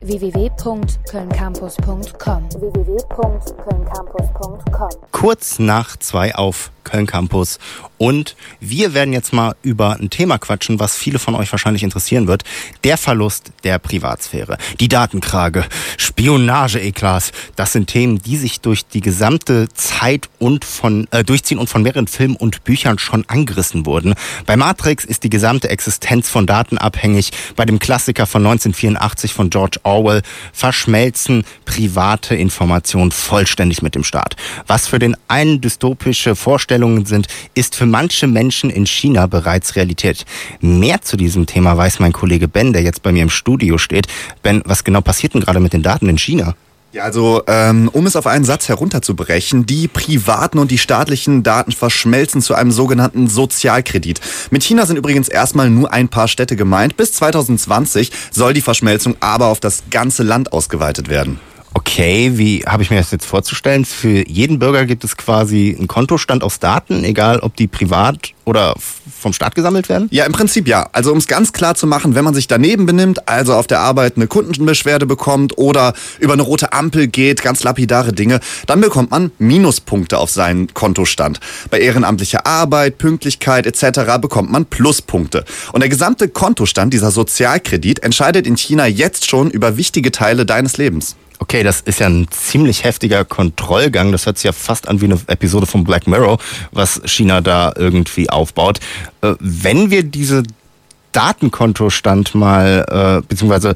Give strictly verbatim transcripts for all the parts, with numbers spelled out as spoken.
w w w punkt köln campus punkt com. w w w punkt köln campus punkt com. Kurz nach zwei auf Köln Campus. Und wir werden jetzt mal über ein Thema quatschen, was viele von euch wahrscheinlich interessieren wird. Der Verlust der Privatsphäre. Die Datenkrake, Spionage-Eklas. Das sind Themen, die sich durch die gesamte Zeit und von äh, durchziehen und von mehreren Filmen und Büchern schon angerissen wurden. Bei Matrix ist die gesamte Existenz von Daten abhängig. Bei dem Klassiker von neunzehnhundertvierundachtzig von George Orwell verschmelzen private Informationen vollständig mit dem Staat. Was für den einen dystopische Vorstellungen sind, ist für manche Menschen in China bereits Realität. Mehr zu diesem Thema weiß mein Kollege Ben, der jetzt bei mir im Studio steht. Ben, was genau passiert denn gerade mit den Daten in China? Ja, also ähm, um es auf einen Satz herunterzubrechen, die privaten und die staatlichen Daten verschmelzen zu einem sogenannten Sozialkredit. Mit China sind übrigens erstmal nur ein paar Städte gemeint. Bis zwanzig zwanzig soll die Verschmelzung aber auf das ganze Land ausgeweitet werden. Okay, wie habe ich mir das jetzt vorzustellen? Für jeden Bürger gibt es quasi einen Kontostand aus Daten, egal ob die privat oder vom Staat gesammelt werden? Ja, im Prinzip ja. Also um es ganz klar zu machen, wenn man sich daneben benimmt, also auf der Arbeit eine Kundenbeschwerde bekommt oder über eine rote Ampel geht, ganz lapidare Dinge, dann bekommt man Minuspunkte auf seinen Kontostand. Bei ehrenamtlicher Arbeit, Pünktlichkeit et cetera bekommt man Pluspunkte. Und der gesamte Kontostand, dieser Sozialkredit, entscheidet in China jetzt schon über wichtige Teile deines Lebens. Okay, das ist ja ein ziemlich heftiger Kontrollgang. Das hört sich ja fast an wie eine Episode von Black Mirror, was China da irgendwie aufbaut. Äh, wenn wir diese Datenkontostand mal, äh, beziehungsweise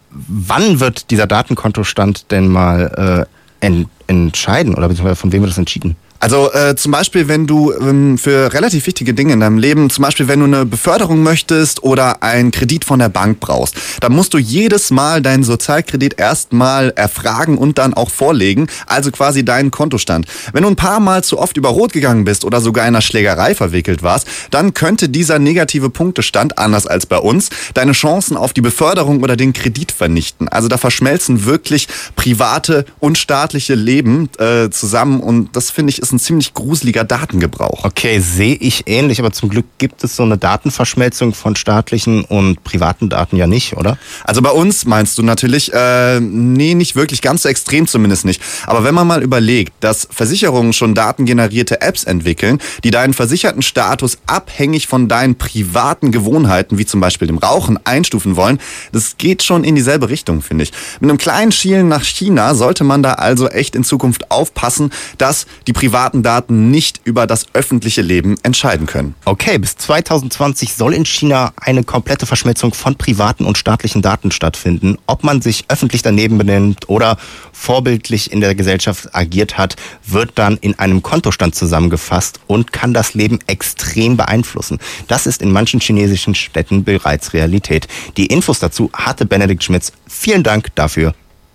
wann wird dieser Datenkontostand denn mal äh, en- entscheiden oder beziehungsweise von wem wird das entschieden? Also äh, zum Beispiel, wenn du ähm, für relativ wichtige Dinge in deinem Leben, zum Beispiel wenn du eine Beförderung möchtest oder einen Kredit von der Bank brauchst, dann musst du jedes Mal deinen Sozialkredit erstmal erfragen und dann auch vorlegen, also quasi deinen Kontostand. Wenn du ein paar Mal zu oft über Rot gegangen bist oder sogar in einer Schlägerei verwickelt warst, dann könnte dieser negative Punktestand, anders als bei uns, deine Chancen auf die Beförderung oder den Kredit vernichten. Also da verschmelzen wirklich private und staatliche Leben äh, zusammen und das finde ich ist ein ziemlich gruseliger Datengebrauch. Okay, sehe ich ähnlich, aber zum Glück gibt es so eine Datenverschmelzung von staatlichen und privaten Daten ja nicht, oder? Also bei uns meinst du natürlich, äh, nee, nicht wirklich, ganz so extrem zumindest nicht. Aber wenn man mal überlegt, dass Versicherungen schon datengenerierte Apps entwickeln, die deinen versicherten Status abhängig von deinen privaten Gewohnheiten, wie zum Beispiel dem Rauchen, einstufen wollen, das geht schon in dieselbe Richtung, finde ich. Mit einem kleinen Schielen nach China sollte man da also echt in Zukunft aufpassen, dass die privaten Daten nicht über das öffentliche Leben entscheiden können. Okay, bis zwanzig zwanzig soll in China eine komplette Verschmelzung von privaten und staatlichen Daten stattfinden. Ob man sich öffentlich daneben benimmt oder vorbildlich in der Gesellschaft agiert hat, wird dann in einem Kontostand zusammengefasst und kann das Leben extrem beeinflussen. Das ist in manchen chinesischen Städten bereits Realität. Die Infos dazu hatte Benedikt Schmitz. Vielen Dank dafür.